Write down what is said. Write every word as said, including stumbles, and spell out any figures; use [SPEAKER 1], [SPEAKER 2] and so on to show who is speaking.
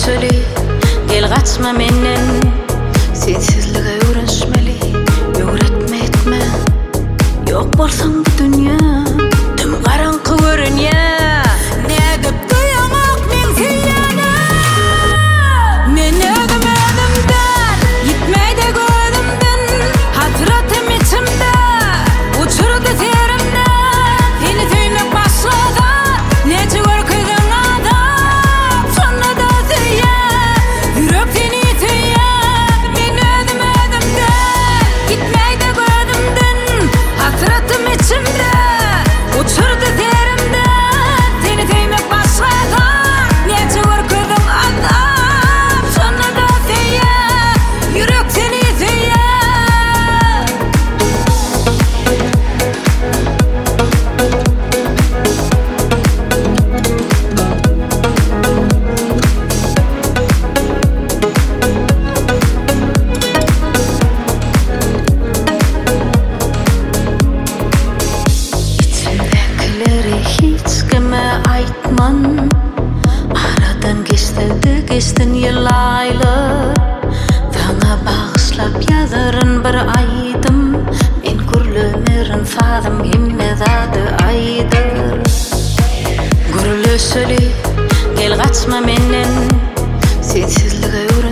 [SPEAKER 1] Gürülöseli gel kaçma menden, sensizlige öğrenşmeli. Öğretme etme, yok bolsaň bu dünya tüm garaňky görünýär. Nädip duýamak men süýýäne, men ödüm ödümden gitmeýde gözümden, hatyratym içimde uçurdy terimde. Seni süýmek başlada neçe görkezin adam, şonda da süýýär ýürek seni süýýär. Men ödüm ödümden gitmeýde gözümden, hatyratym içimde uçurdy terimde. Seni süýmek başlada neçe görkezin adam, şonda da süýýär ýürek seni süýýär. İçimdekileri hiç kime aytman, aradan geçtirdi geçtin yıllaylar. Sana bağışlap yazarın bir aydım, men gürlümerin sadım himme zady aydır. Gürülöseli gel kaçma menden, sensizlige